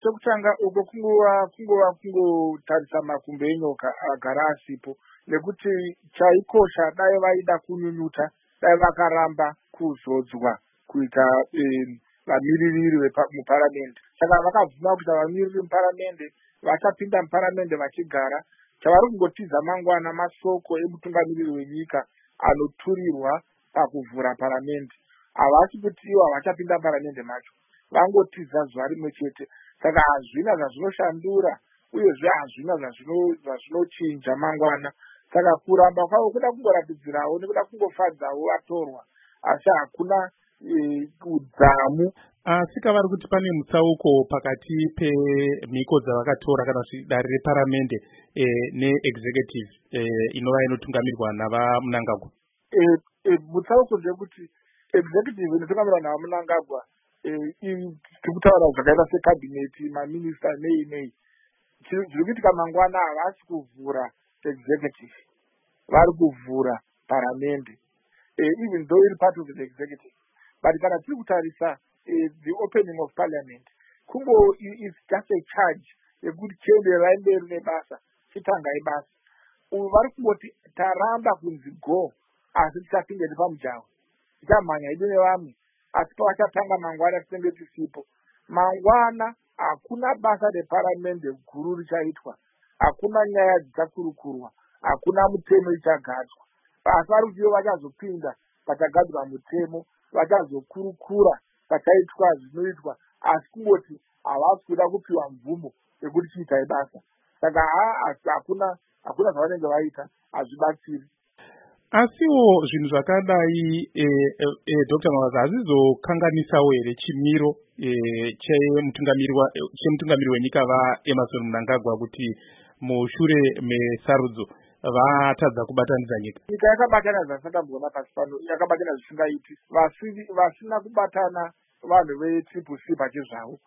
chekutanga uko kungotarisa makumbo enyoka agara asipo, nekuti chaikosha dai vaida kunyunyuta, dai vakaramba kuzodzwa kuita vamiririri muparamende. Saka vakabvuma kuita vamiririri muparamende, vachapinda muparamende vachigara. Chavari kungotiza mangwana masoko emutungamiriri wenyika anoturirwa pakuvhura paramende. Havasi kuti ivo havachapinda paramende macho, vangotiza zuva rimwe chete. Saka hazvina zvazvinoshandura, uyezve hazvina zvazvinochinja mangwana. Saka kuramba kwavo kuda kungoratidzirawo nekuda kungofadzawo vatorwa, asi hakuna udzamu. Asika vari kuti pane mutsauko pakati pemhiko dzavakatora kana kuti dare reparamende neexecutive inova inotungamirirwa navaMnangagwa. Mutsauko ndekuti executive inotungamirwa navaMnangagwa tikutaura zvakaita sekabineti, maminista nei. Zviri kuitika mangwana havasi kuvhura executive, vari kuvhura paramende, even though iri part of the executive. But kana tiri kutarisa the opening of parliament, kungo is just a charge yekuti chienderai mberi nebasa, chitangai basa. Vari kungoti taramba kunzi go, asi tichapinda nepamujaho, tichamhanya idu nevamwe, asi pavachatanga mangwana tinenge tisipo. Mangwana hakuna basa reparamende guru richaitwa, hakuna nyaya dzichakurukurwa, hakuna mutemo ichagadzwa. Asi vari kuti vachazopinda pachagadzwa mutemo, vachazokurukura pachaitwa zvinoitwa, asi kungoti havasi kuda kupiwa mvumo yekuti chiitai basa. Saka hakuna zvavanenge vaita, hazvibatsiri. Asiwo zvinhu zvakadai Dr. Mavaza hazvizokanganisawo here chimiro chemutungamiri wenyika vaEmmerson Mnangagwa kuti mushure mesarudzo vatadza kubatanidza nyika? Nyika yakabatana zvasandamboona pasi pano, yakabatana zvisingaiti. Vasina kubatana vanhu veTriple C pachezvavo,